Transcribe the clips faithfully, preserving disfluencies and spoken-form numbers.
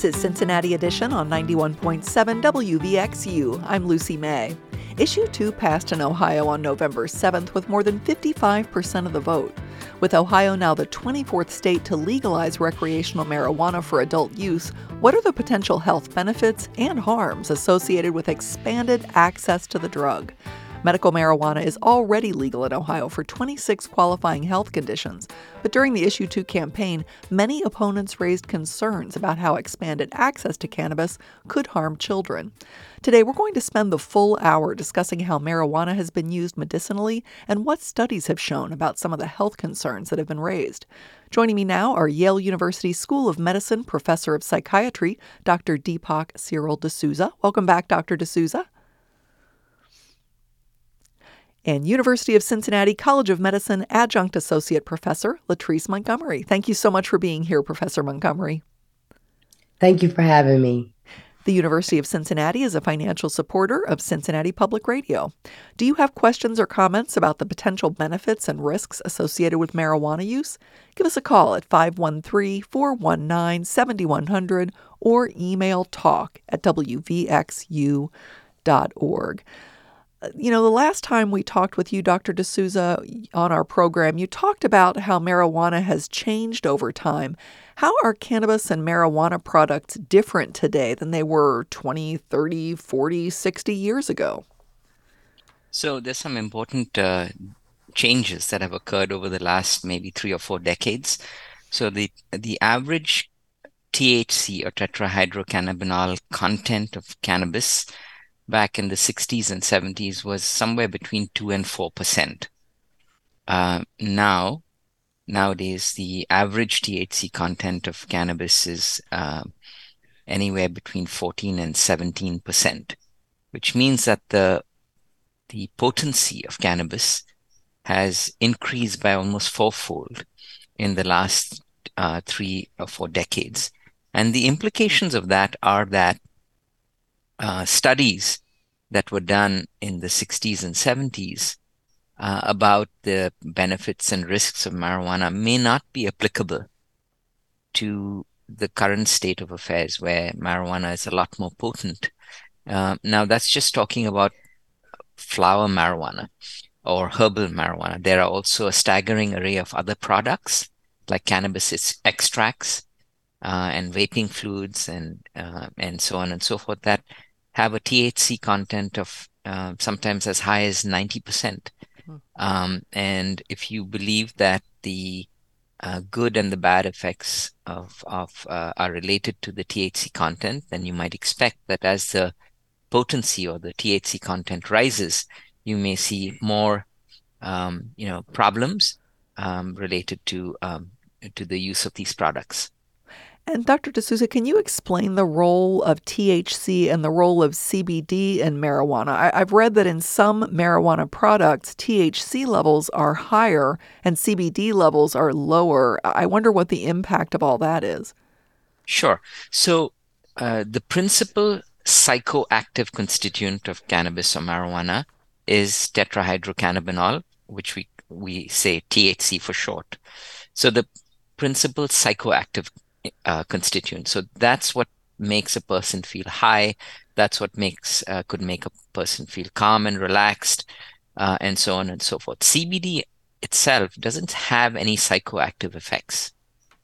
This is Cincinnati Edition on ninety-one point seven W V X U. I'm Lucy May. Issue two passed in Ohio on November seventh with more than fifty-five percent of the vote. With Ohio now the twenty-fourth state to legalize recreational marijuana for adult use, what are the potential health benefits and harms associated with expanded access to the drug? Medical marijuana is already legal in Ohio for twenty-six qualifying health conditions, but during the Issue two campaign, many opponents raised concerns about how expanded access to cannabis could harm children. Today, we're going to spend the full hour discussing how marijuana has been used medicinally and what studies have shown about some of the health concerns that have been raised. Joining me now are Yale University School of Medicine Professor of Psychiatry, Doctor Deepak Cyril D'Souza. Welcome back, Doctor D'Souza. And University of Cincinnati College of Medicine Adjunct Associate Professor Latrice Montgomery. Thank you so much for being here, Professor Montgomery. Thank you for having me. The University of Cincinnati is a financial supporter of Cincinnati Public Radio. Do you have questions or comments about the potential benefits and risks associated with marijuana use? Give us a call at five one three, four one nine, seven one zero zero or email talk at w v x u dot org. You know, the last time we talked with you, Doctor D'Souza, on our program, you talked about how marijuana has changed over time. How are cannabis and marijuana products different today than they were twenty, thirty, forty, sixty years ago? So there's some important uh, changes that have occurred over the last maybe three or four decades. So the the average T H C or tetrahydrocannabinol content of cannabis back in the sixties and seventies was somewhere between two and four percent. Uh, now, nowadays, the average T H C content of cannabis is uh, anywhere between fourteen and seventeen percent, which means that the the potency of cannabis has increased by almost fourfold in the last uh, three or four decades. And the implications of that are that Uh, studies that were done in the sixties and seventies uh, about the benefits and risks of marijuana may not be applicable to the current state of affairs where marijuana is a lot more potent. Uh, now, that's just talking about flower marijuana or herbal marijuana. There are also a staggering array of other products like cannabis extracts uh, and vaping fluids and uh, and so on and so forth that have a T H C content of uh, sometimes as high as ninety percent. Hmm. Um, and if you believe that the uh, good and the bad effects of, of uh, are related to the T H C content, then you might expect that as the potency or the T H C content rises, you may see more um, you know, problems um, related to, um, to the use of these products. And Doctor D'Souza, can you explain the role of T H C and the role of C B D in marijuana? I, I've read that in some marijuana products, T H C levels are higher and C B D levels are lower. I wonder what the impact of all that is. Sure. So uh, the principal psychoactive constituent of cannabis or marijuana is tetrahydrocannabinol, which we, we say T H C for short. So the principal psychoactive Uh, constituent. So that's what makes a person feel high. That's what makes uh, could make a person feel calm and relaxed, uh, and so on and so forth. C B D itself doesn't have any psychoactive effects,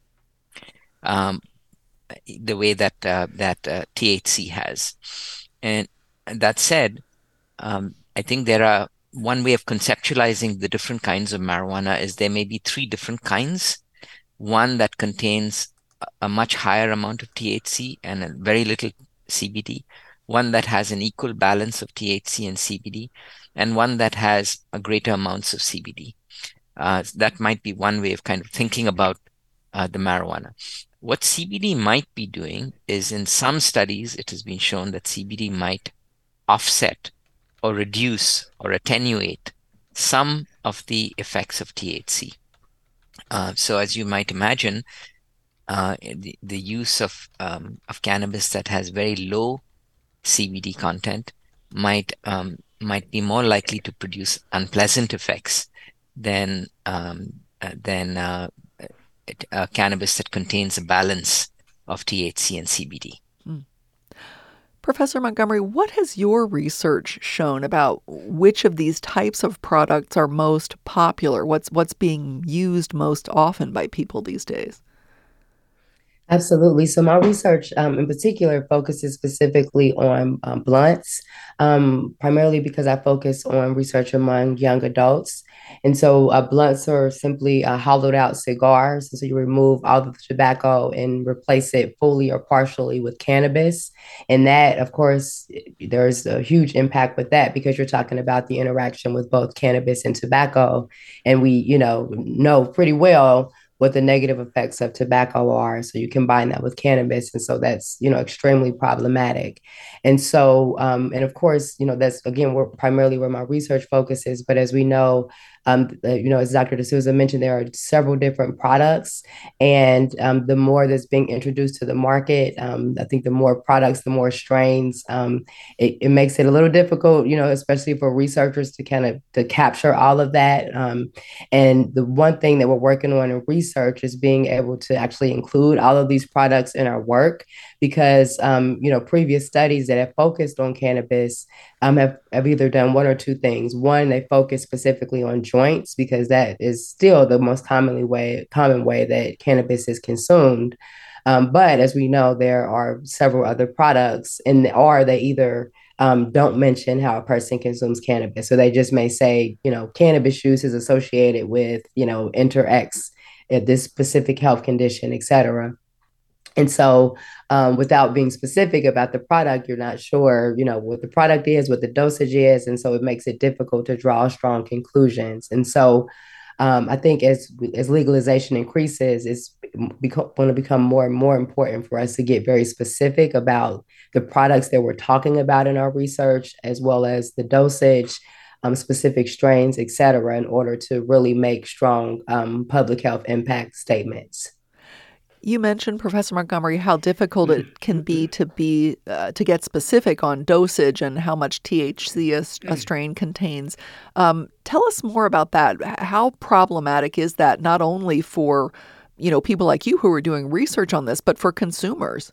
um, the way that uh, that uh, T H C has. And that said, um, I think there are one way of conceptualizing the different kinds of marijuana is there may be three different kinds. One that contains a much higher amount of T H C and a very little C B D, one that has an equal balance of T H C and C B D, and one that has a greater amounts of C B D. Uh, that might be one way of kind of thinking about uh, the marijuana. What C B D might be doing is in some studies, it has been shown that C B D might offset or reduce or attenuate some of the effects of T H C. Uh, so as you might imagine, Uh, the, the use of um, of cannabis that has very low C B D content might um, might be more likely to produce unpleasant effects than um, uh, than uh, uh, cannabis that contains a balance of T H C and C B D. Hmm. Professor Montgomery, what has your research shown about which of these types of products are most popular? What's what's being used most often by people these days? Absolutely. So my research, um, in particular, focuses specifically on um, blunts, um, primarily because I focus on research among young adults. And so uh, blunts are simply uh, hollowed out cigars. And so you remove all the tobacco and replace it fully or partially with cannabis. And that, of course, there's a huge impact with that because you're talking about the interaction with both cannabis and tobacco. And we, you know, know pretty well what the negative effects of tobacco are. So you combine that with cannabis. And so that's, you know, extremely problematic. And so, um, and of course, you know, that's again, where primarily where my research focuses. But as we know, um, you know, as Doctor D'Souza mentioned, there are several different products. And um, the more that's being introduced to the market, um, I think the more products, the more strains, um, it, it makes it a little difficult, you know, especially for researchers to kind of to capture all of that. Um, and the one thing that we're working on in research is being able to actually include all of these products in our work because, um, you know, previous studies that have focused on cannabis um, have, have either done one or two things. One, they focus specifically on joints because that is still the most commonly way, common way that cannabis is consumed. Um, but as we know, there are several other products, and or they either um, don't mention how a person consumes cannabis. So they just may say, you know, cannabis use is associated with, you know, enter X, uh, this specific health condition, et cetera. And so, um, without being specific about the product, you're not sure, you know, what the product is, what the dosage is, and so it makes it difficult to draw strong conclusions. And so, um, I think as as legalization increases, it's beco- going to become more and more important for us to get very specific about the products that we're talking about in our research, as well as the dosage, um, specific strains, et cetera, in order to really make strong um, public health impact statements. You mentioned, Professor Montgomery, how difficult it can be to be uh, to get specific on dosage and how much T H C a, a strain contains. Um, tell us more about that. How problematic is that, not only for, you know, people like you who are doing research on this, but for consumers?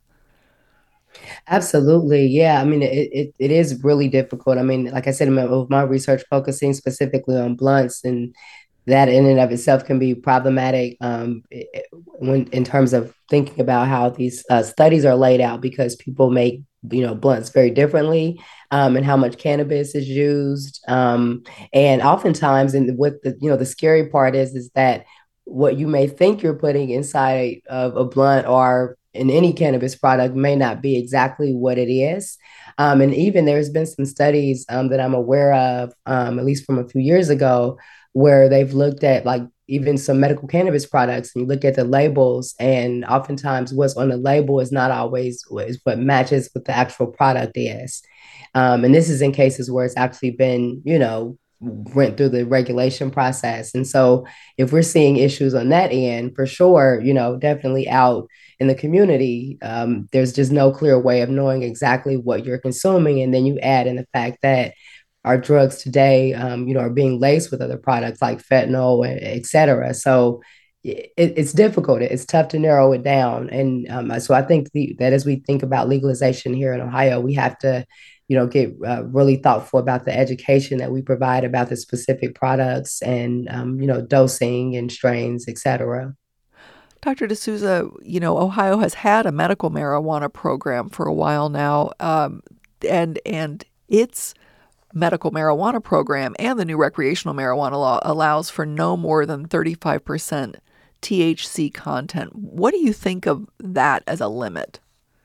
Absolutely. Yeah. I mean, it, it, it is really difficult. I mean, like I said, my, with my research focusing specifically on blunts, and that in and of itself can be problematic um, when in terms of thinking about how these uh, studies are laid out because people make, you know, blunts very differently, um, and how much cannabis is used. Um, and oftentimes, and what the, you know, the scary part is, is that what you may think you're putting inside of a blunt or in any cannabis product may not be exactly what it is. Um, and even there's been some studies um, that I'm aware of, um, at least from a few years ago, where they've looked at like even some medical cannabis products and you look at the labels, and oftentimes what's on the label is not always what matches what the actual product is. Um, and this is in cases where it's actually been, you know, went through the regulation process. And so if we're seeing issues on that end, for sure, you know, definitely out in the community, um, there's just no clear way of knowing exactly what you're consuming. And then you add in the fact that our drugs today, um, you know, are being laced with other products like fentanyl, et cetera. So it, it's difficult. It's tough to narrow it down. And um, so I think the, that as we think about legalization here in Ohio, we have to, you know, get uh, really thoughtful about the education that we provide about the specific products and, um, you know, dosing and strains, et cetera. Doctor D'Souza, you know, Ohio has had a medical marijuana program for a while now, um, and and its medical marijuana program and the new recreational marijuana law allows for no more than thirty-five percent T H C content. What do you think of that as a limit?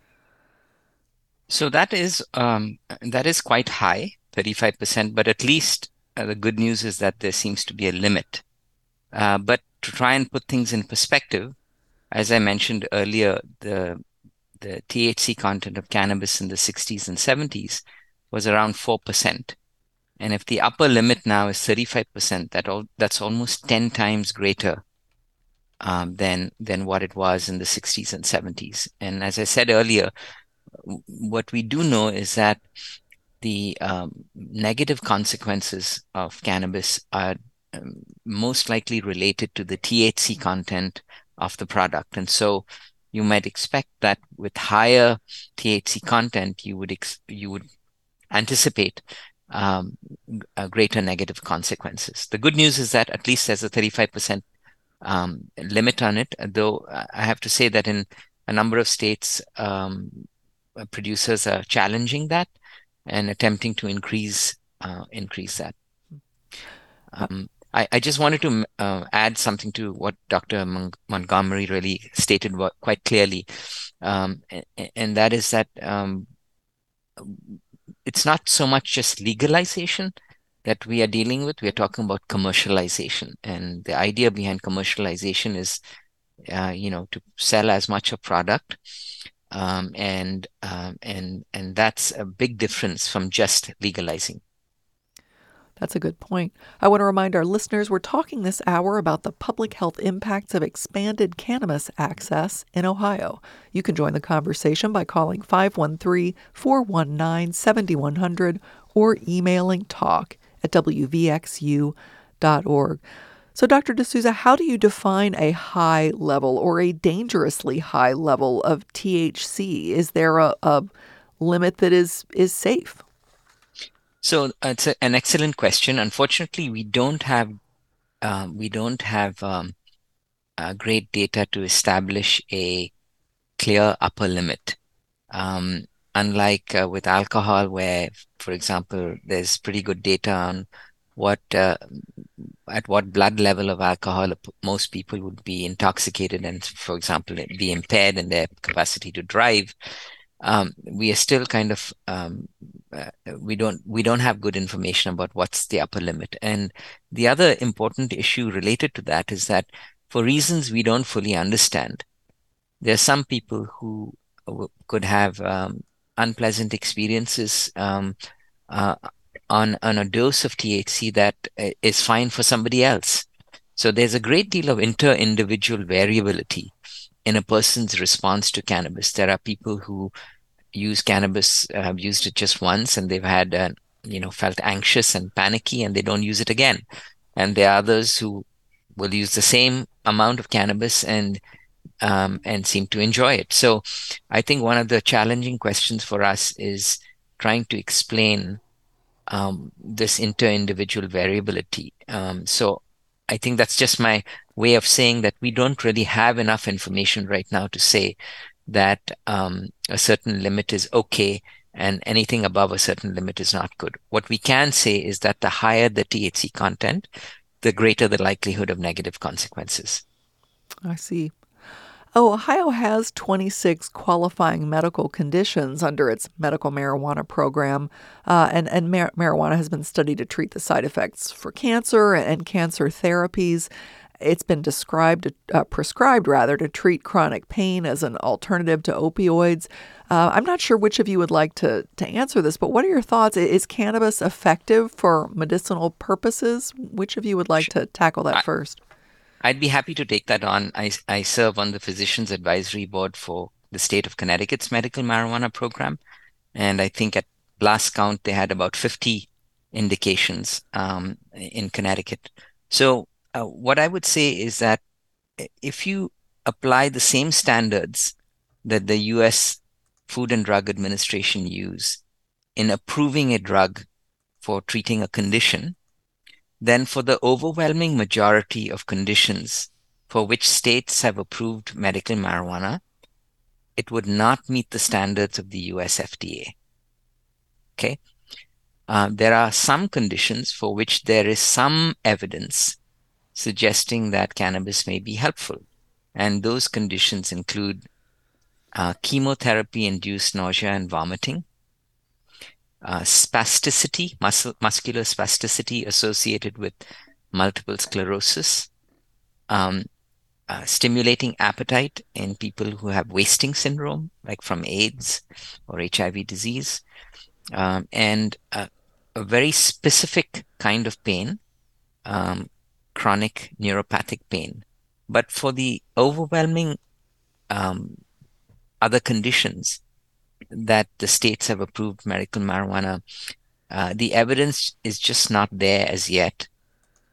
So that is um, that is quite high, thirty-five percent, but at least uh, the good news is that there seems to be a limit. Uh, but to try and put things in perspective, as I mentioned earlier, the the T H C content of cannabis in the sixties and seventies was around four percent. And if the upper limit now is thirty-five percent, that all, that's almost ten times greater um, than than what it was in the sixties and seventies. And as I said earlier, what we do know is that the um, negative consequences of cannabis are um, most likely related to the T H C content of the product. And so you might expect that with higher T H C content, you would ex- you would anticipate um, uh, greater negative consequences. The good news is that at least there's a thirty-five percent um, limit on it, though I have to say that in a number of states, um, producers are challenging that and attempting to increase uh, increase that. Um, I, I just wanted to uh, add something to what Doctor Mon- Montgomery really stated what, quite clearly, um, and, and that is that um, it's not so much just legalization that we are dealing with. We are talking about commercialization, and the idea behind commercialization is, uh, you know, to sell as much a product, um, and um, and and that's a big difference from just legalizing. That's a good point. I want to remind our listeners we're talking this hour about the public health impacts of expanded cannabis access in Ohio. You can join the conversation by calling five one three, four one nine, seven one zero zero or emailing talk at w v x u dot org. So, Doctor D'Souza, how do you define a high level or a dangerously high level of T H C? Is there a, a limit that is, is safe? So uh, it's a, an excellent question. Unfortunately, we don't have um, we don't have um, uh, great data to establish a clear upper limit. Um, unlike uh, with alcohol, where, for example, there's pretty good data on what uh, at what blood level of alcohol most people would be intoxicated and, for example, be impaired in their capacity to drive. Um, we are still kind of um, uh, we don't we don't have good information about what's the upper limit. And the other important issue related to that is that for reasons we don't fully understand, there are some people who could have um, unpleasant experiences um, uh, on on a dose of T H C that is fine for somebody else. So there's a great deal of inter-individual variability in a person's response to cannabis. There are people who use cannabis, uh, have used it just once, and they've had, uh, you know, felt anxious and panicky, and they don't use it again. And there are others who will use the same amount of cannabis and um, and seem to enjoy it. So I think one of the challenging questions for us is trying to explain um, this inter-individual variability. Um, so I think that's just my way of saying that we don't really have enough information right now to say that um, a certain limit is okay and anything above a certain limit is not good. What we can say is that the higher the T H C content, the greater the likelihood of negative consequences. I see. Oh, Ohio has twenty-six qualifying medical conditions under its medical marijuana program, uh, and, and mar- marijuana has been studied to treat the side effects for cancer and cancer therapies. It's been described, uh, prescribed rather, to treat chronic pain as an alternative to opioids. Uh, I'm not sure which of you would like to, to answer this, but what are your thoughts? Is cannabis effective for medicinal purposes? Which of you would like to tackle that I, first? I'd be happy to take that on. I, I serve on the Physicians Advisory Board for the state of Connecticut's medical marijuana program. And I think at last count, they had about fifty indications um, in Connecticut. So uh, what I would say is that if you apply the same standards that the U S Food and Drug Administration use in approving a drug for treating a condition, then for the overwhelming majority of conditions for which states have approved medical marijuana, it would not meet the standards of the U S F D A. Okay. Uh, there are some conditions for which there is some evidence suggesting that cannabis may be helpful. And those conditions include uh, chemotherapy-induced nausea and vomiting, uh, spasticity, muscle, muscular spasticity associated with multiple sclerosis, um, uh, stimulating appetite in people who have wasting syndrome, like from AIDS or H I V disease, um, and uh, a very specific kind of pain, um, chronic neuropathic pain. But for the overwhelming um, other conditions that the states have approved medical marijuana, uh, the evidence is just not there as yet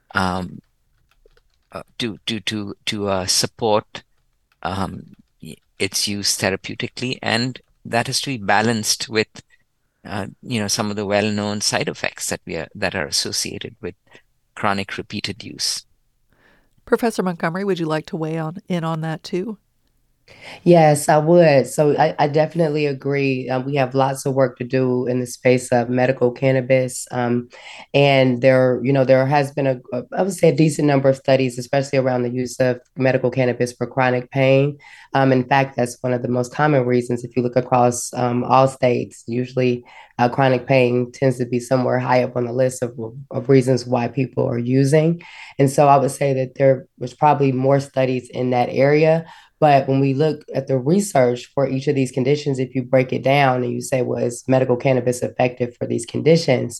um, uh, to to to to uh, support um, its use therapeutically, and that is to be balanced with, uh, you know, some of the well-known side effects that we are that are associated with chronic repeated use. Professor Montgomery, would you like to weigh on in on that too? Yes, I would. So I, I definitely agree. Um, we have lots of work to do in the space of medical cannabis. Um, and there, you know, there has been a, a, I would say a decent number of studies, especially around the use of medical cannabis for chronic pain. Um, in fact, that's one of the most common reasons. If you look across um, all states, usually uh, chronic pain tends to be somewhere high up on the list of, of reasons why people are using. And so I would say that there was probably more studies in that area. But when we look at the research for each of these conditions, if you break it down and you say, well, is medical cannabis effective for these conditions?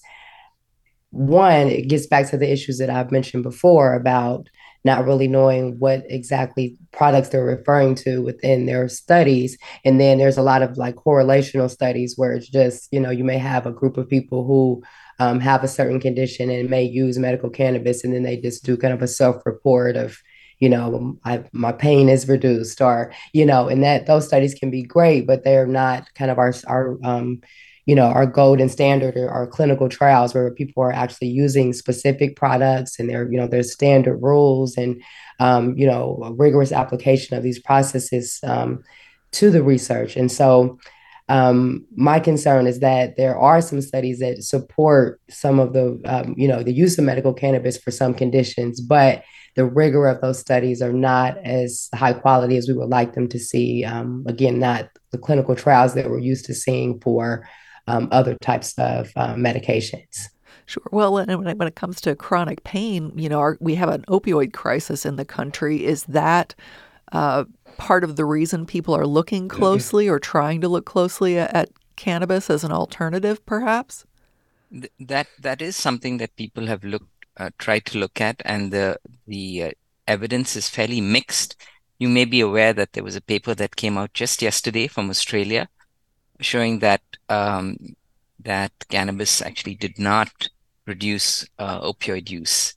One, it gets back to the issues that I've mentioned before about not really knowing what exactly products they're referring to within their studies. And then there's a lot of like correlational studies where it's just, you know, you may have a group of people who um, have a certain condition and may use medical cannabis, and then they just do kind of a self-report of, you know, I, my pain is reduced, or, you know, and that those studies can be great, but they're not kind of our, our, um, you know, our golden standard or our clinical trials where people are actually using specific products, and there, you know, there's standard rules and, um, you know, a rigorous application of these processes um, to the research. And so um, my concern is that there are some studies that support some of the, um, you know, the use of medical cannabis for some conditions, but the rigor of those studies are not as high quality as we would like them to see. Um, again, not the clinical trials that we're used to seeing for um, other types of uh, medications. Sure. Well, and when it, when it comes to chronic pain, you know, our, we have an opioid crisis in the country. Is that uh, part of the reason people are looking closely or trying to look closely at, at cannabis as an alternative, perhaps? Th- that that is something that people have looked uh, tried to look at, and the the uh, evidence is fairly mixed. You may be aware that there was a paper that came out just yesterday from Australia showing that um, that cannabis actually did not reduce uh, opioid use.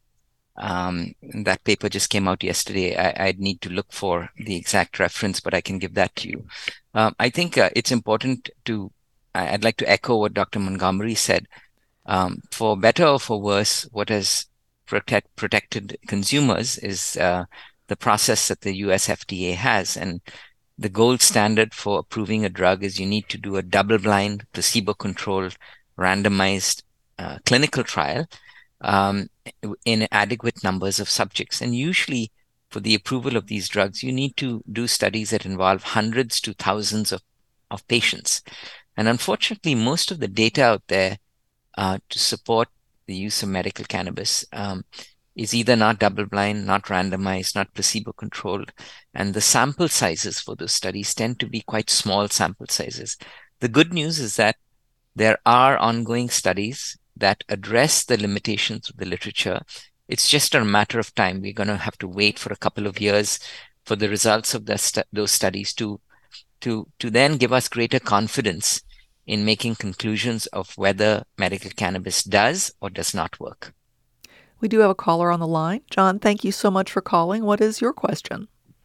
Um, that paper just came out yesterday. I, I'd need to look for the exact reference, but I can give that to you. Um, I think uh, it's important to, I'd like to echo what Doctor Montgomery said. Um, for better or for worse, what has protect, protected consumers is uh, the process that the U S F D A has. And the gold standard for approving a drug is you need to do a double-blind, placebo-controlled, randomized uh, clinical trial um, in adequate numbers of subjects. And usually, for the approval of these drugs, you need to do studies that involve hundreds to thousands of, of patients. And unfortunately, most of the data out there uh, to support the use of medical cannabis um, is either not double-blind, not randomized, not placebo-controlled, and the sample sizes for those studies tend to be quite small sample sizes. The good news is that there are ongoing studies that address the limitations of the literature. It's just a matter of time. We're going to have to wait for a couple of years for the results of the stu- those studies to, to, to then give us greater confidence in making conclusions of whether medical cannabis does or does not work. We do have a caller on the line. John, thank you so much for calling. What is your question?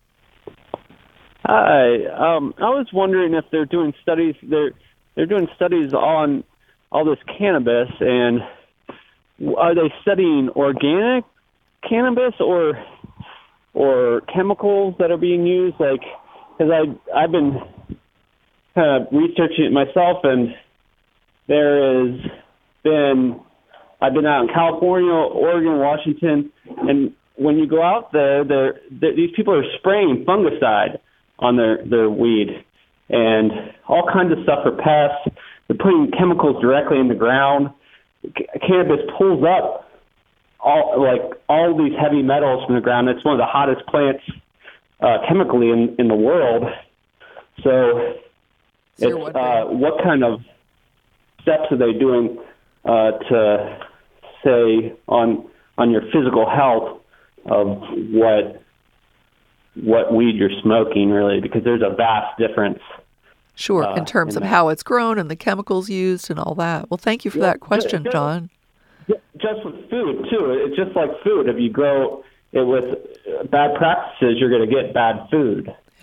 Hi. Um, I was wondering if they're doing studies. They're they're doing studies on all this cannabis, and are they studying organic cannabis or or chemicals that are being used? Like, because I I've been kind of researching it myself, and there has been. I've been out in California, Oregon, Washington, and when you go out there, they're, they're, these people are spraying fungicide on their, their weed, and all kinds of stuff for pests. They're putting chemicals directly in the ground. C- cannabis pulls up all like all these heavy metals from the ground. It's one of the hottest plants uh, chemically in, in the world. So, So it's uh, what kind of steps are they doing uh, to say on on your physical health of what what weed you're smoking, really, because there's a vast difference. Sure, uh, in terms in of that. how it's grown and the chemicals used and all that. Well, thank you for Yeah, that question, just- John. Just with food, too. It's just like food. If you grow it with bad practices, you're going to get bad food. Yeah.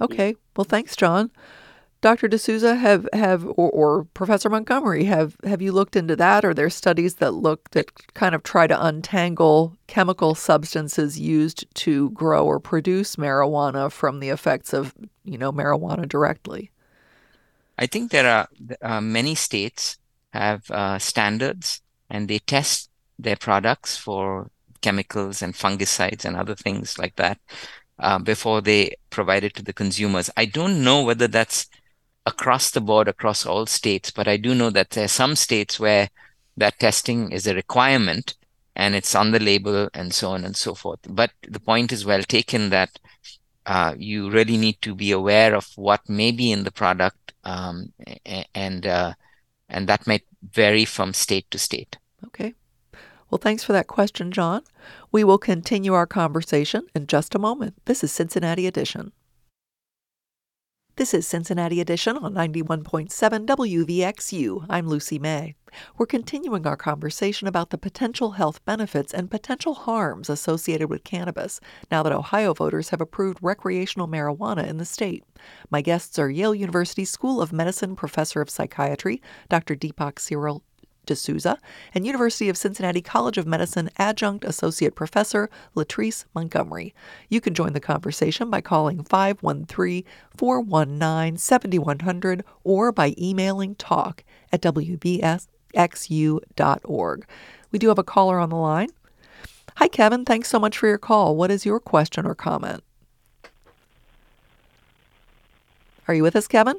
Okay. Well, thanks, John. Doctor D'Souza, have have or, or Professor Montgomery, have have you looked into that? Are there studies that look that kind of try to untangle chemical substances used to grow or produce marijuana from the effects of, you know, marijuana directly? I think there are uh, many states have uh, standards, and they test their products for chemicals and fungicides and other things like that uh, before they provide it to the consumers. I don't know whether that's across the board, across all states, but I do know that there are some states where that testing is a requirement and it's on the label and so on and so forth. But the point is well taken that uh, you really need to be aware of what may be in the product, um, and uh, and that might vary from state to state. Okay. Well, thanks for that question, John. We will continue our conversation in just a moment. This is Cincinnati Edition. This is Cincinnati Edition on ninety-one point seven W V X U. I'm Lucy May. We're continuing our conversation about the potential health benefits and potential harms associated with cannabis now that Ohio voters have approved recreational marijuana in the state. My guests are Yale University School of Medicine Professor of Psychiatry, Doctor Deepak Cyril D'Souza, and University of Cincinnati College of Medicine Adjunct Associate Professor Latrice Montgomery. You can join the conversation by calling five one three, four one nine, seven one zero zero or by emailing talk at w v x u dot org. We do have a caller on the line. Hi, Kevin. Thanks so much for your call. What is your question or comment? Are you with us, Kevin?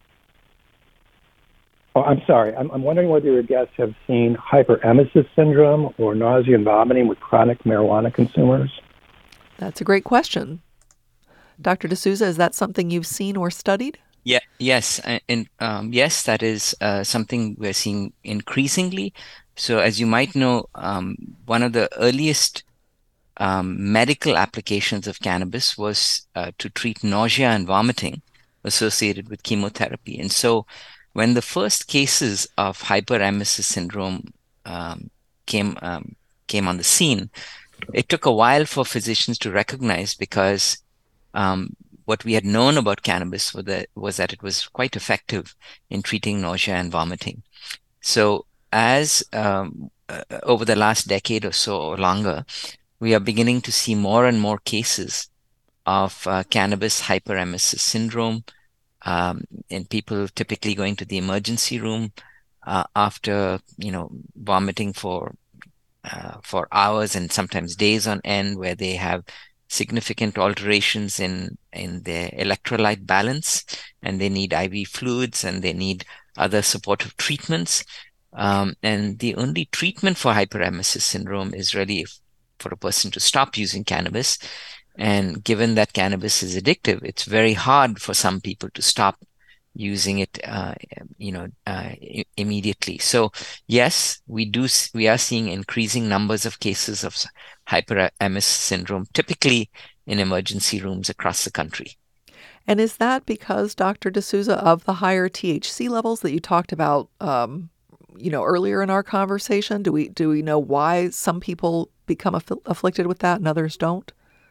Oh, I'm sorry. I'm, I'm wondering whether your guests have seen hyperemesis syndrome or nausea and vomiting with chronic marijuana consumers. That's a great question. Doctor D'Souza, is that something you've seen or studied? Yeah, yes, and um, yes, that is uh, something we're seeing increasingly. So, as you might know, um, one of the earliest um, medical applications of cannabis was uh, to treat nausea and vomiting associated with chemotherapy, and so when the first cases of hyperemesis syndrome um, came um, came on the scene, it took a while for physicians to recognize, because um, what we had known about cannabis was that, was that it was quite effective in treating nausea and vomiting. So as um, uh, over the last decade or so or longer, we are beginning to see more and more cases of uh, cannabis hyperemesis syndrome, Um, and people typically going to the emergency room uh, after, you know, vomiting for uh, for hours and sometimes days on end, where they have significant alterations in in their electrolyte balance, and they need I V fluids and they need other supportive treatments. Um, and the only treatment for hyperemesis syndrome is really if, for a person to stop using cannabis. And given that cannabis is addictive, it's very hard for some people to stop using it, uh, you know, uh, I- immediately. So yes, we do. We are seeing increasing numbers of cases of hyperemesis syndrome, typically in emergency rooms across the country. And is that because, Doctor D'Souza, of the higher T H C levels that you talked about, um, you know, earlier in our conversation? Do we do we know why some people become aff- afflicted with that and others don't?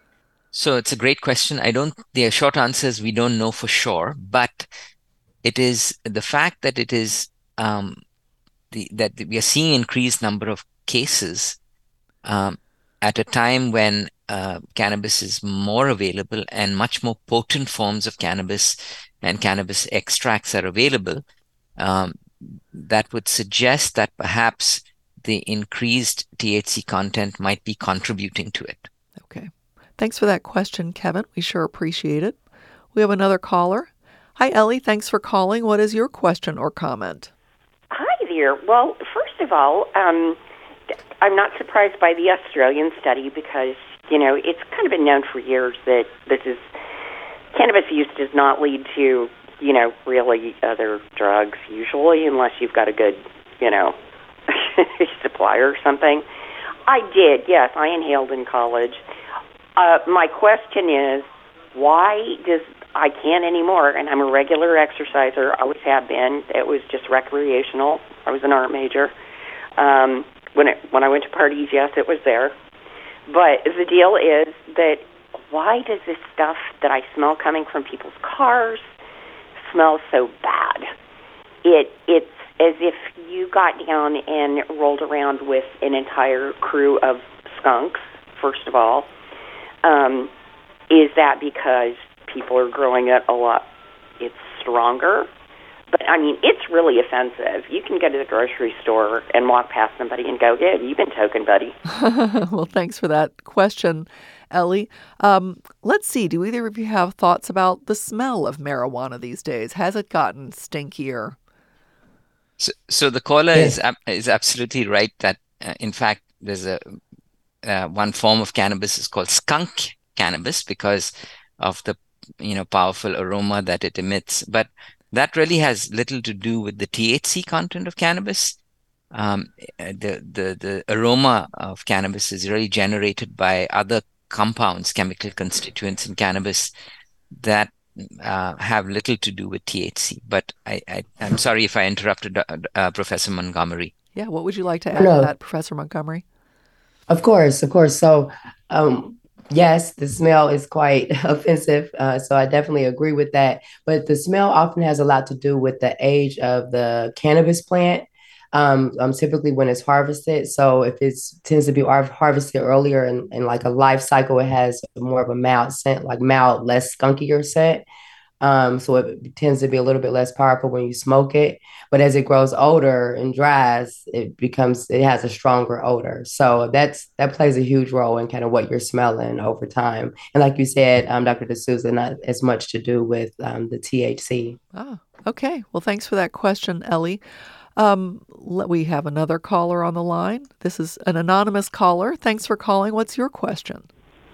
So it's a great question. I don't, the short answer is we don't know for sure, but it is the fact that it is, um, the, that we are seeing increased number of cases um, at a time when uh, cannabis is more available and much more potent forms of cannabis and cannabis extracts are available. Um, that would suggest that perhaps the increased T H C content might be contributing to it. Okay. Thanks for that question, Kevin. We sure appreciate it. We have another caller. Hi, Ellie. Thanks for calling. What is your question or comment? Hi there. Well, first of all, um, I'm not surprised by the Australian study because, you know, it's kind of been known for years that this is cannabis use does not lead to, you know, really other drugs usually, unless you've got a good, you know, supply or something. I did, yes. I inhaled in college. Uh, my question is, why does I can't anymore, and I'm a regular exerciser, always have been. It was just recreational. I was an art major. Um, when it, when I went to parties, yes, it was there. But the deal is that why does this stuff that I smell coming from people's cars smell so bad? It It's as if you got down and rolled around with an entire crew of skunks, first of all. Um, is that because people are growing it a lot? It's stronger. But, I mean, it's really offensive. You can go to the grocery store and walk past somebody and go, yeah, you've been token, buddy. Well, thanks for that question, Ellie. Um, let's see. Do either of you have thoughts about the smell of marijuana these days? Has it gotten stinkier? So, so the caller Yeah. is ab- is absolutely right that, uh, in fact, there's a uh, one form of cannabis is called skunk cannabis because of the, you know, powerful aroma that it emits. But that really has little to do with the T H C content of cannabis. Um, the, the, the aroma of cannabis is really generated by other compounds, chemical constituents in cannabis that uh, have little to do with T H C. But I, I, I'm sorry if I interrupted uh, uh, Professor Montgomery. Yeah, what would you like to add No. to that, Professor Montgomery? Of course, of course. So, um, yes, the smell is quite offensive. Uh, so I definitely agree with that. But the smell often has a lot to do with the age of the cannabis plant. Um, um, typically when it's harvested. So if it's tends to be har- harvested earlier in, in like a life cycle, it has more of a mild scent, like mild, less skunkier scent. Um, so it tends to be a little bit less powerful when you smoke it. But as it grows older and dries, it becomes it has a stronger odor. So that's that plays a huge role in kind of what you're smelling over time. And like you said, um, Doctor D'Souza, not as much to do with um, the T H C. Ah, okay. Well, thanks for that question, Ellie. Um, let, we have another caller on the line. This is an anonymous caller. Thanks for calling. What's your question?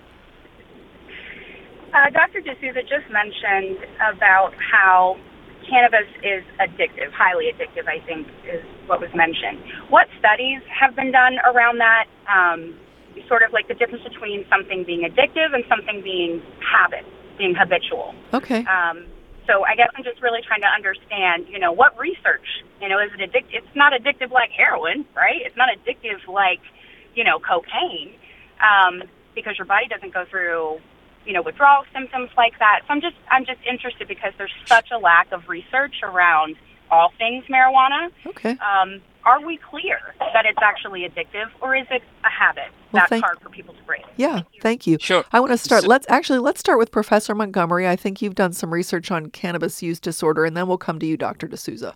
Uh, Doctor D'Souza just mentioned about how cannabis is addictive, highly addictive, I think is what was mentioned. What studies have been done around that, um, sort of like the difference between something being addictive and something being habit, being habitual? Okay. Um, so I guess I'm just really trying to understand, you know, what research, you know, is it addictive? It's not addictive like heroin, right? It's not addictive like, you know, cocaine, um, because your body doesn't go through, you know, withdrawal symptoms like that. So I'm just I'm just interested because there's such a lack of research around all things marijuana. Okay. Um, are we clear that it's actually addictive, or is it a habit Well, that's thank- hard for people to break? Yeah, Thank you. thank you. Sure. I want to start. So- Let's actually let's start with Professor Montgomery. I think you've done some research on cannabis use disorder, and then we'll come to you, Doctor D'Souza.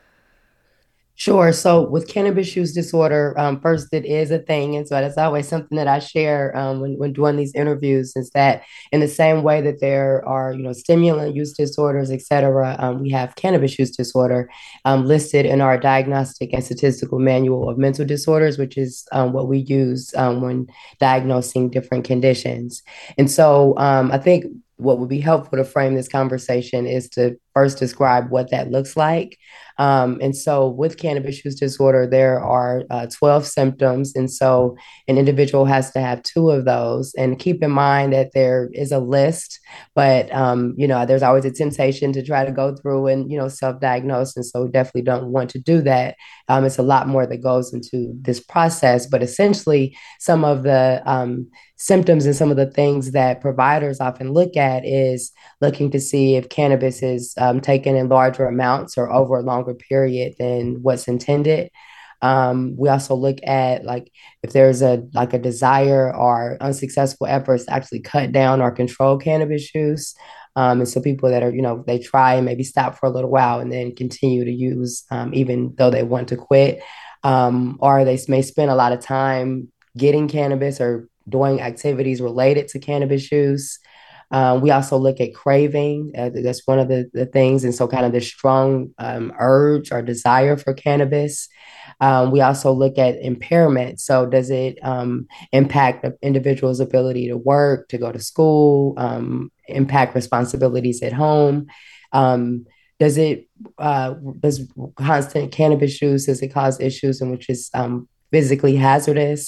Sure. So with cannabis use disorder, um, first, it is a thing. And so that's always something that I share um, when, when doing these interviews is that in the same way that there are, you know, stimulant use disorders, et cetera, um, we have cannabis use disorder um, listed in our diagnostic and statistical manual of mental disorders, which is um, what we use um, when diagnosing different conditions. And so um, I think what would be helpful to frame this conversation is to first describe what that looks like. Um, and so with cannabis use disorder, there are uh, twelve symptoms. And so an individual has to have two of those. And keep in mind that there is a list, but, um, you know, there's always a temptation to try to go through and, you know, self-diagnose. And so we definitely don't want to do that. Um, it's a lot more that goes into this process. But essentially, some of the um, symptoms and some of the things that providers often look at is looking to see if cannabis is um, taken in larger amounts or over a longer period than what's intended. Um, we also look at like if there's a like a desire or unsuccessful efforts to actually cut down or control cannabis use. Um, and so people that are, you know, they try and maybe stop for a little while and then continue to use um, even though they want to quit. Um, or they may spend a lot of time getting cannabis or doing activities related to cannabis use. Um, we also look at craving. Uh, that's one of the, the things. And so kind of the strong um, urge or desire for cannabis. Um, we also look at impairment. So does it um, impact the individual's ability to work, to go to school, um, impact responsibilities at home? Um, does it, uh, does constant cannabis use, does it cause issues in which is um, physically hazardous?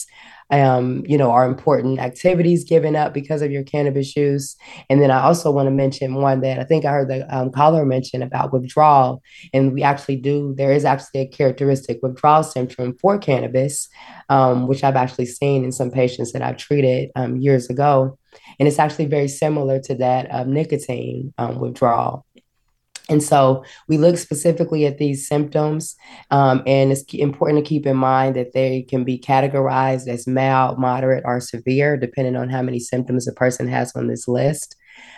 Um, you know, are important activities given up because of your cannabis use? And then I also want to mention one that I think I heard the um, caller mention about withdrawal. And we actually do, there is actually a characteristic withdrawal syndrome for cannabis, um, which I've actually seen in some patients that I've treated um, years ago. And it's actually very similar to that of nicotine um, withdrawal. And so we look specifically at these symptoms, um, and it's important to keep in mind that they can be categorized as mild, moderate, or severe, depending on how many symptoms a person has on this list.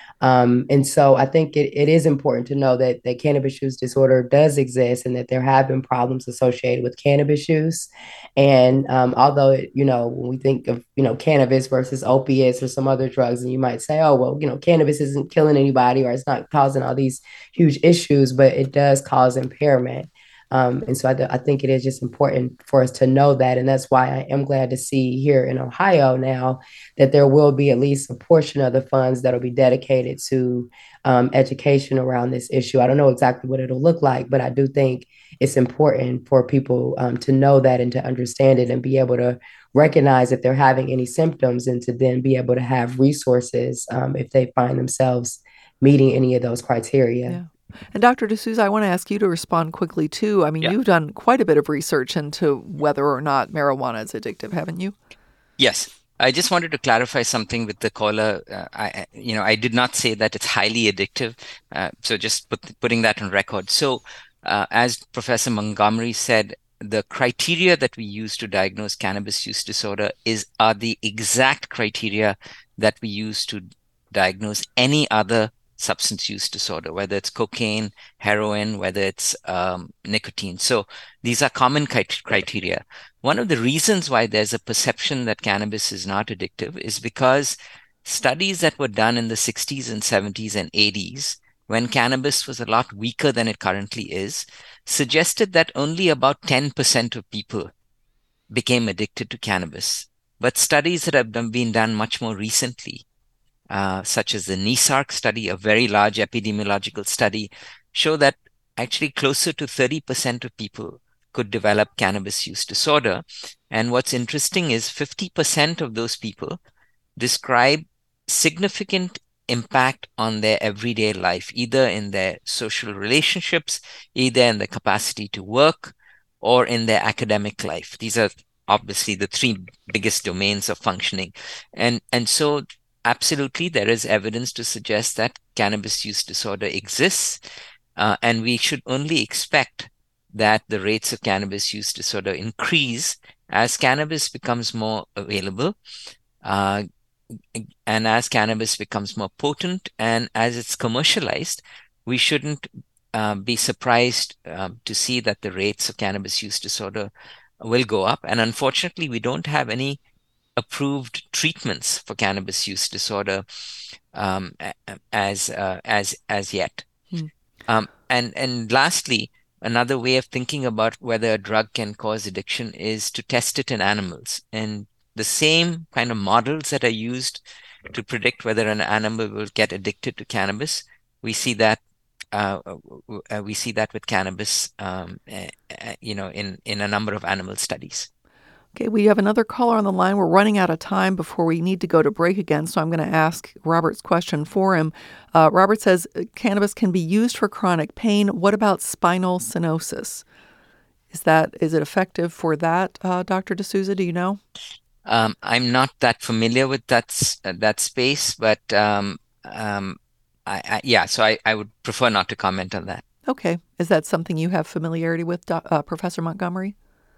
Um, and so I think it, it is important to know that, that cannabis use disorder does exist and that there have been problems associated with cannabis use. And um, although, it, you know, when we think of, you know, cannabis versus opiates or some other drugs, and you might say, oh, well, you know, cannabis isn't killing anybody or it's not causing all these huge issues, but it does cause impairment. Um, and so I, th- I think it is just important for us to know that. And that's why I am glad to see here in Ohio now that there will be at least a portion of the funds that will be dedicated to um, education around this issue. I don't know exactly what it'll look like, but I do think it's important for people um, to know that and to understand it and be able to recognize if they're having any symptoms and to then be able to have resources um, if they find themselves meeting any of those criteria. Yeah. And Doctor D'Souza, I want to ask you to respond quickly, too. I mean, yeah. You've done quite a bit of research into whether or not marijuana is addictive, haven't you? Yes. I just wanted to clarify something with the caller. Uh, I, you know, I did not say that it's highly addictive. Uh, so just put, putting that on record. So uh, as Professor Montgomery said, the criteria that we use to diagnose cannabis use disorder is are the exact criteria that we use to diagnose any other substance use disorder, whether it's cocaine, heroin, whether it's um, nicotine. So these are common criteria. One of the reasons why there's a perception that cannabis is not addictive is because studies that were done in the sixties and seventies and eighties, when cannabis was a lot weaker than it currently is, suggested that only about ten percent of people became addicted to cannabis. But studies that have been done much more recently, Uh, such as the NESARC study, a very large epidemiological study, show that actually closer to thirty percent of people could develop cannabis use disorder. And what's interesting is fifty percent of those people describe significant impact on their everyday life, either in their social relationships, either in their capacity to work, or in their academic life. These are obviously the three biggest domains of functioning. And, and so absolutely, there is evidence to suggest that cannabis use disorder exists, uh, and we should only expect that the rates of cannabis use disorder increase as cannabis becomes more available, uh, and as cannabis becomes more potent, and as it's commercialized. We shouldn't uh, be surprised uh, to see that the rates of cannabis use disorder will go up. And unfortunately, we don't have any approved treatments for cannabis use disorder um, as uh, as as yet. Hmm. Um, and and lastly, another way of thinking about whether a drug can cause addiction is to test it in animals. And the same kind of models that are used to predict whether an animal will get addicted to cannabis, we see that uh, we see that with cannabis, um, uh, you know, in in a number of animal studies. Okay, we have another caller on the line. We're running out of time before we need to go to break again, so I'm going to ask Robert's question for him. Uh, Robert says cannabis can be used for chronic pain. What about spinal stenosis? Is that is it effective for that, uh, Doctor D'Souza? Do you know? Um, I'm not that familiar with that uh, that space, but um, um, I, I, yeah, so I, I would prefer not to comment on that. Okay, is that something you have familiarity with, uh, Professor Montgomery?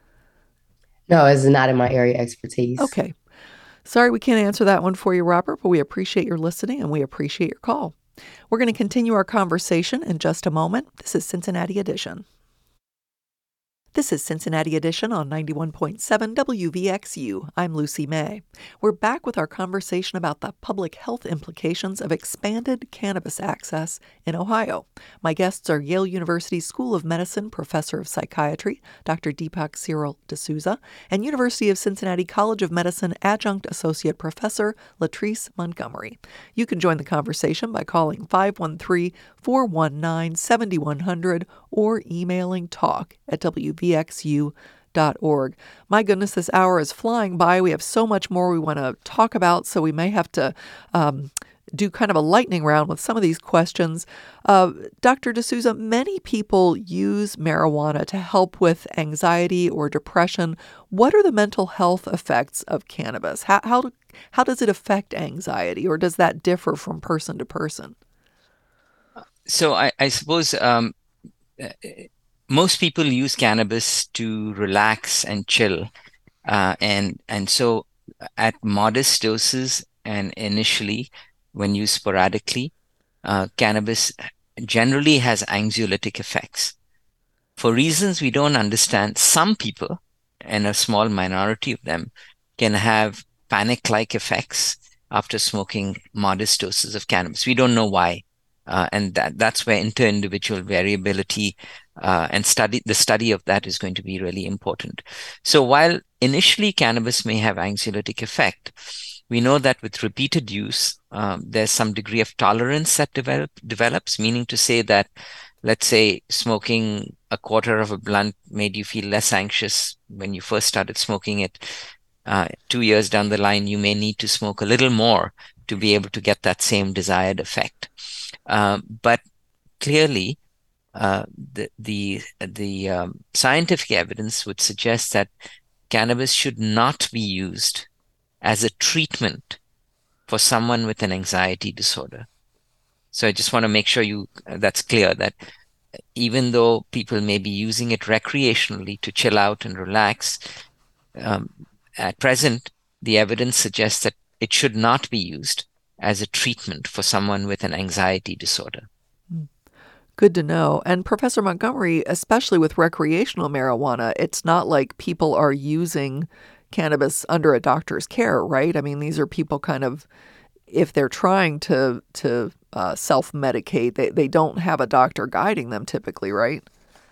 No, it's not in my area of expertise. Okay. Sorry we can't answer that one for you, Robert, but we appreciate your listening and we appreciate your call. We're going to continue our conversation in just a moment. This is Cincinnati Edition. This is Cincinnati Edition on ninety-one point seven W V X U. I'm Lucy May. We're back with our conversation about the public health implications of expanded cannabis access in Ohio. My guests are Yale University School of Medicine Professor of Psychiatry, Doctor Deepak Cyril D'Souza, and University of Cincinnati College of Medicine Adjunct Associate Professor Latrice Montgomery. You can join the conversation by calling five one three, four one nine, seven one zero zero or emailing talk at W V X U dot org. My goodness, this hour is flying by. We have so much more we want to talk about, so we may have to um, do kind of a lightning round with some of these questions. Uh, Doctor D'Souza, many people use marijuana to help with anxiety or depression. What are the mental health effects of cannabis? How how, do, how does it affect anxiety, or does that differ from person to person? So I, I suppose um, most people use cannabis to relax and chill, uh, and and so at modest doses and initially, when used sporadically, uh, cannabis generally has anxiolytic effects. For reasons we don't understand, some people, and a small minority of them, can have panic-like effects after smoking modest doses of cannabis. We don't know why. Uh, and that, that's where inter-individual variability uh, and study the study of that is going to be really important. So while initially cannabis may have anxiolytic effect, we know that with repeated use, um, there's some degree of tolerance that develop, develops, meaning to say that, let's say, smoking a quarter of a blunt made you feel less anxious when you first started smoking it. Uh, two years down the line, you may need to smoke a little more to be able to get that same desired effect. Um, but clearly, uh, the the the um, scientific evidence would suggest that cannabis should not be used as a treatment for someone with an anxiety disorder. So I just want to make sure you uh, that's clear, that even though people may be using it recreationally to chill out and relax, um, at present, the evidence suggests that it should not be used as a treatment for someone with an anxiety disorder. Good to know. And Professor Montgomery, especially with recreational marijuana, it's not like people are using cannabis under a doctor's care, right? I mean, these are people kind of, if they're trying to to uh, self-medicate, they, they don't have a doctor guiding them typically, right?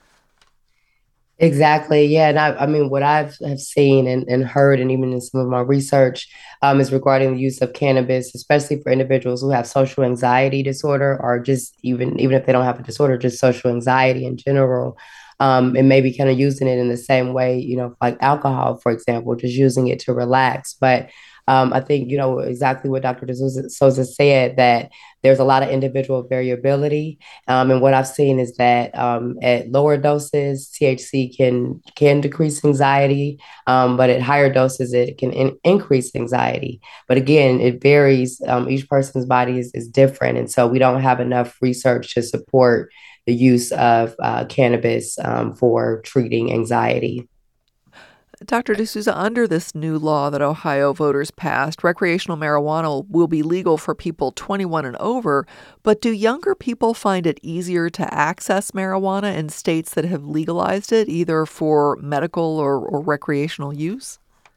Exactly. Yeah. And I, I mean, what I've have seen and, and heard, and even in some of my research, um, is regarding the use of cannabis, especially for individuals who have social anxiety disorder, or just even even if they don't have a disorder, just social anxiety in general. Um, and maybe kind of using it in the same way, you know, like alcohol, for example, just using it to relax. But um, I think, you know, exactly what Doctor D'Souza said, that there's a lot of individual variability. Um, and what I've seen is that um, at lower doses, T H C can can decrease anxiety, um, but at higher doses, it can in- increase anxiety. But again, it varies. Um, each person's body is, is different. And so we don't have enough research to support the use of uh, cannabis um, for treating anxiety. Doctor D'Souza, under this new law that Ohio voters passed, recreational marijuana will be legal for people twenty-one and over, but do younger people find it easier to access marijuana in states that have legalized it, either for medical or, or recreational use?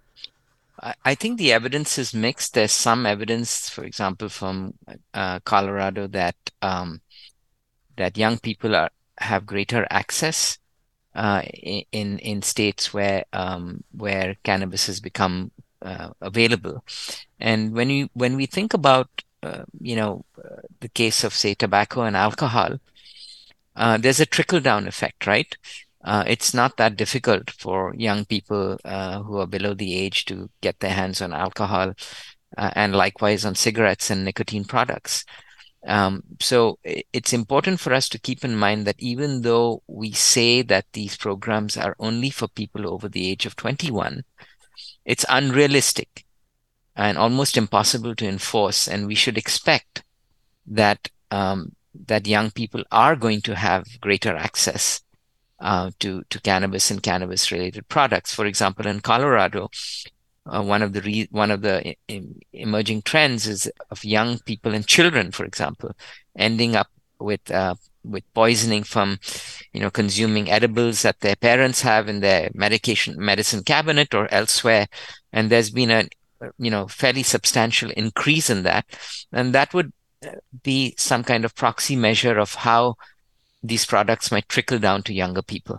I think the evidence is mixed. There's some evidence, for example, from uh, Colorado, that um, that young people are have greater access Uh, in in states where um, where cannabis has become uh, available. And when you when we think about uh, you know uh, the case of, say, tobacco and alcohol, uh, there's a trickle down effect, right? Uh, it's not that difficult for young people uh, who are below the age to get their hands on alcohol, uh, and likewise on cigarettes and nicotine products. Um, so it's important for us to keep in mind that even though we say that these programs are only for people over the age of twenty-one, it's unrealistic and almost impossible to enforce. And we should expect that um, that young people are going to have greater access uh, to, to cannabis and cannabis-related products. For example, in Colorado, Uh, one of the re- one of the I- emerging trends is of young people and children, for example, ending up with uh, with poisoning from, you know, consuming edibles that their parents have in their medication medicine cabinet or elsewhere, and there's been a you know fairly substantial increase in that, and that would be some kind of proxy measure of how these products might trickle down to younger people.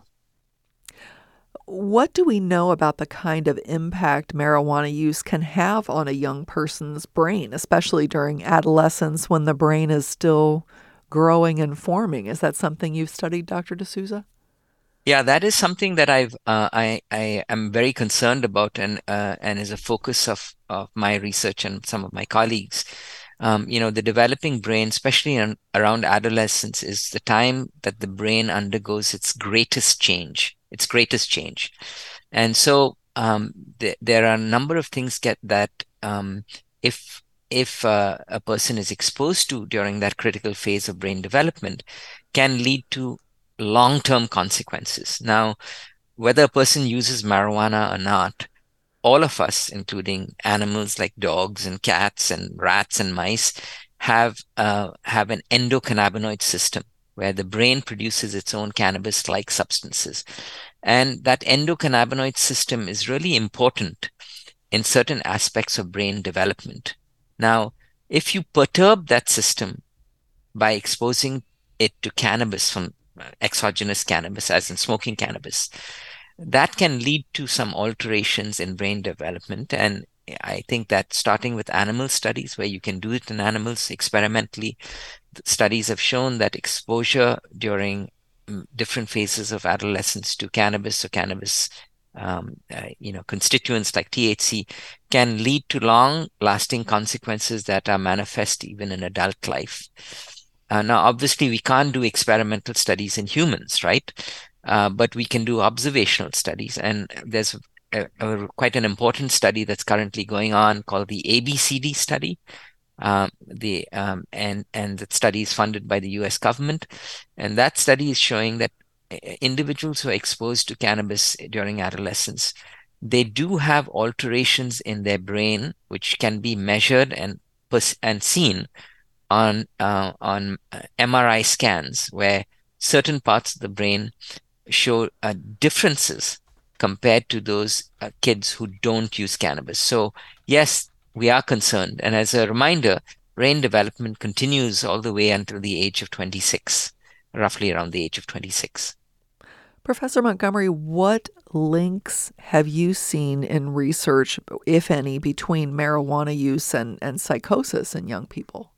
What do we know about the kind of impact marijuana use can have on a young person's brain, especially during adolescence when the brain is still growing and forming? Is that something you've studied, Doctor D'Souza? Yeah, that is something that I've uh, I I am very concerned about, and uh, and is a focus of of my research and some of my colleagues. Um, you know, the developing brain, especially in, around adolescence, is the time that the brain undergoes its greatest change, its greatest change. And so um, th there are a number of things get that um, if if uh, a person is exposed to during that critical phase of brain development, can lead to long-term consequences. Now, whether a person uses marijuana or not, all of us, including animals like dogs and cats and rats and mice, have uh, have an endocannabinoid system where the brain produces its own cannabis-like substances. And that endocannabinoid system is really important in certain aspects of brain development. Now, if you perturb that system by exposing it to cannabis from exogenous cannabis, as in smoking cannabis, that can lead to some alterations in brain development. And I think that starting with animal studies, where you can do it in animals experimentally, studies have shown that exposure during different phases of adolescence to cannabis or cannabis um, uh, you know, constituents like T H C can lead to long-lasting consequences that are manifest even in adult life. Uh, now, obviously, we can't do experimental studies in humans, right? Uh, but we can do observational studies. And there's a, a, quite an important study that's currently going on called the A B C D study. Um, the um, and and that study is funded by the U S government. And that study is showing that individuals who are exposed to cannabis during adolescence, they do have alterations in their brain, which can be measured and and seen on uh, on M R I scans, where certain parts of the brain show uh, differences compared to those uh, kids who don't use cannabis. So yes, we are concerned. And as a reminder, brain development continues all the way until the age of twenty-six, roughly around the age of twenty-six. Professor Montgomery, what links have you seen in research, if any, between marijuana use and, and psychosis in young people?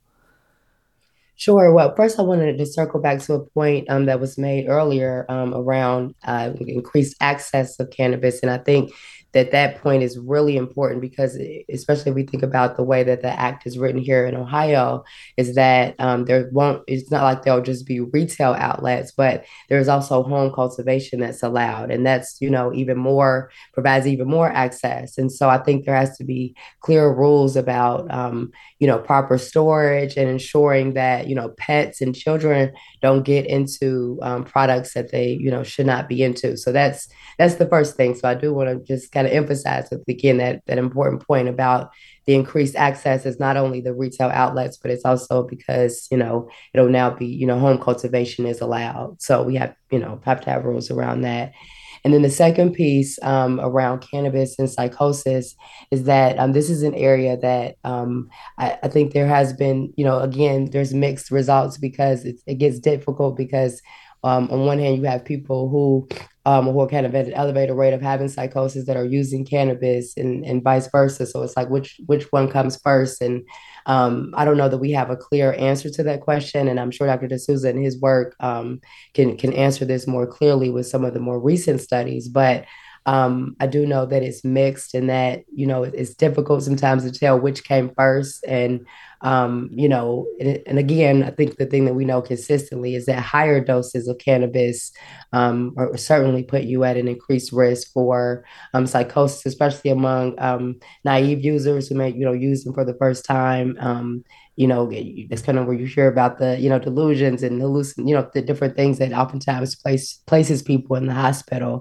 Sure. Well, first, I wanted to circle back to a point um, that was made earlier um, around uh, increased access of cannabis. And I think that that point is really important because, especially if we think about the way that the act is written here in Ohio, is that um, there won't, it's not like there'll just be retail outlets, but there's also home cultivation that's allowed. And that's, you know, even more, provides even more access. And so I think there has to be clear rules about, um, you know, proper storage and ensuring that, you know, pets and children don't get into um, products that they, you know, should not be into. So that's that's the first thing. So I do want to just kind of emphasize again that that important point about the increased access is not only the retail outlets, but it's also because, you know, it'll now be, you know, home cultivation is allowed. So we have, you know, have to have rules around that. And then the second piece um, around cannabis and psychosis is that um, this is an area that um, I, I think there has been, you know, again, there's mixed results because it, it gets difficult because um, on one hand, you have people who um, who are kind of at an elevated rate of having psychosis that are using cannabis and, and vice versa. So it's like which which one comes first? And um, I don't know that we have a clear answer to that question. And I'm sure Doctor D'Souza and his work um, can can answer this more clearly with some of the more recent studies. But um, I do know that it's mixed and that, you know, it's difficult sometimes to tell which came first. And, um, you know, and, and again, I think the thing that we know consistently is that higher doses of cannabis um, are certainly put you at an increased risk for um, psychosis, especially among um, naive users who may, you know, use them for the first time. Um, you know, that's kind of where you hear about the, you know, delusions and hallucin, you know, the different things that oftentimes place places people in the hospital.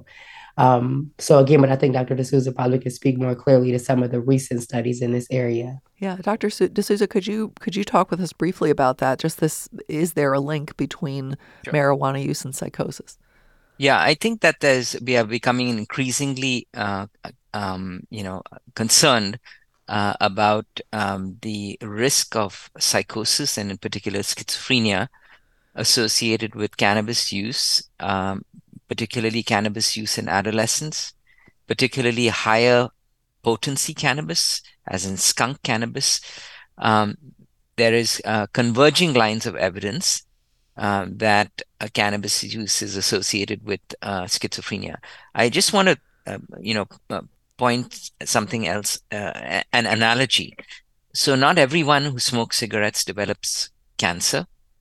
Um, so again, but I think Doctor D'Souza probably could speak more clearly to some of the recent studies in this area. Yeah, Doctor D'Souza, could you could you talk with us briefly about that? Just this, is there a link between sure. marijuana use and psychosis? Yeah, I think that there's we are becoming increasingly, uh, um, you know, concerned uh, about um, the risk of psychosis and in particular schizophrenia associated with cannabis use. Um, particularly cannabis use in adolescents, particularly higher potency cannabis, as in skunk cannabis. Um, there is uh, converging lines of evidence uh, that uh, cannabis use is associated with uh, schizophrenia. I just want to, uh, you know, uh, point something else, uh, an analogy. So not everyone who smokes cigarettes develops cancer,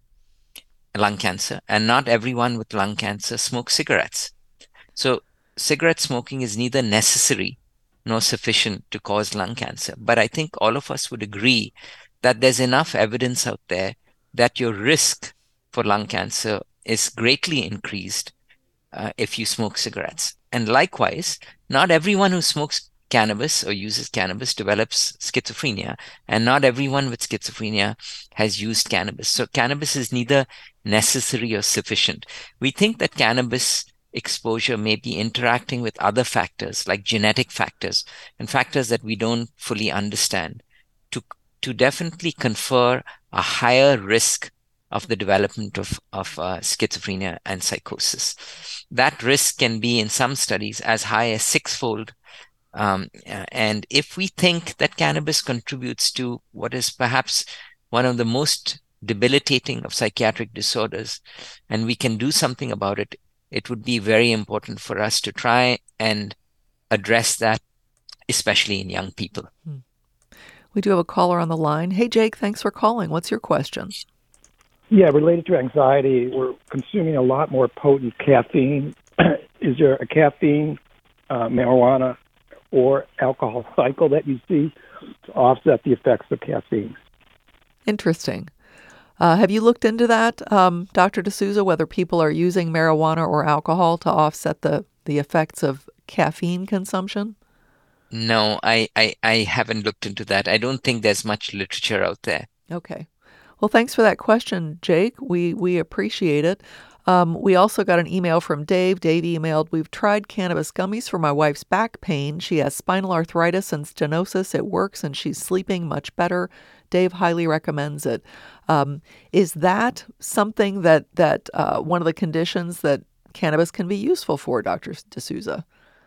lung cancer, and not everyone with lung cancer smokes cigarettes. So cigarette smoking is neither necessary nor sufficient to cause lung cancer. But I think all of us would agree that there's enough evidence out there that your risk for lung cancer is greatly increased uh, if you smoke cigarettes. And likewise, not everyone who smokes cannabis or uses cannabis develops schizophrenia, and not everyone with schizophrenia has used cannabis. So cannabis is neither necessary or sufficient. We think that cannabis exposure may be interacting with other factors like genetic factors and factors that we don't fully understand to, to definitely confer a higher risk of the development of, of uh, schizophrenia and psychosis. That risk can be in some studies as high as sixfold. Um, and if we think that cannabis contributes to what is perhaps one of the most debilitating of psychiatric disorders, and we can do something about it, it would be very important for us to try and address that, especially in young people. We do have a caller on the line. Hey, Jake, thanks for calling. What's your question? Yeah, related to anxiety, we're consuming a lot more potent caffeine. Is there a caffeine, uh, marijuana, or alcohol cycle that you see to offset the effects of caffeine? Interesting. Uh, have you looked into that, um, Doctor D'Souza, whether people are using marijuana or alcohol to offset the, the effects of caffeine consumption? No, I, I, I haven't looked into that. I don't think there's much literature out there. Okay. Well, thanks for that question, Jake. We we appreciate it. Um, we also got an email from Dave. Dave emailed, we've tried cannabis gummies for my wife's back pain. She has spinal arthritis and stenosis. It works and she's sleeping much better. Dave highly recommends it. Um, is that something that, that uh, one of the conditions that cannabis can be useful for, Doctor D'Souza?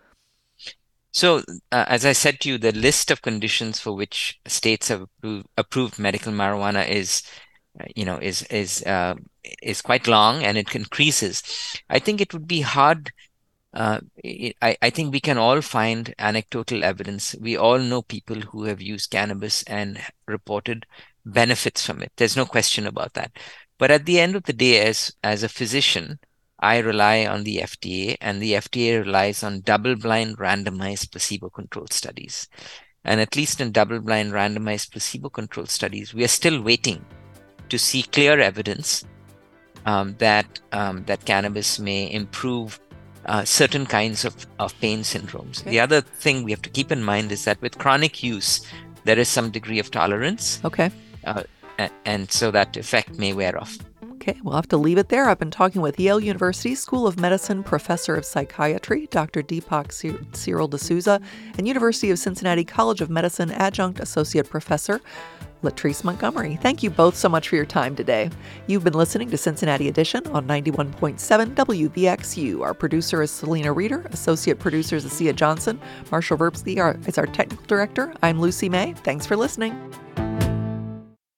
So, uh, as I said to you, the list of conditions for which states have approved, approved medical marijuana is, uh, you know, is is uh, is quite long, and it increases. I think it would be hard. Uh, it, I I think we can all find anecdotal evidence. We all know people who have used cannabis and reported benefits from it. There's no question about that. But at the end of the day, as as a physician, I rely on the F D A, and the F D A relies on double-blind randomized placebo-controlled studies. And at least in double-blind randomized placebo-controlled studies, we are still waiting to see clear evidence um, that um, that cannabis may improve uh, certain kinds of, of pain syndromes. Okay. The other thing we have to keep in mind is that with chronic use, there is some degree of tolerance. Okay. Uh, and, and so that effect may wear off. Okay, we'll have to leave it there. I've been talking with Yale University School of Medicine Professor of Psychiatry, Doctor Deepak Cyril D'Souza, and University of Cincinnati College of Medicine Adjunct Associate Professor Latrice Montgomery. Thank you both so much for your time today. You've been listening to Cincinnati Edition on ninety-one point seven W V X U. Our producer is Selena Reeder. Associate producer is Asia Johnson. Marshall Verbsky is our technical director. I'm Lucy May. Thanks for listening.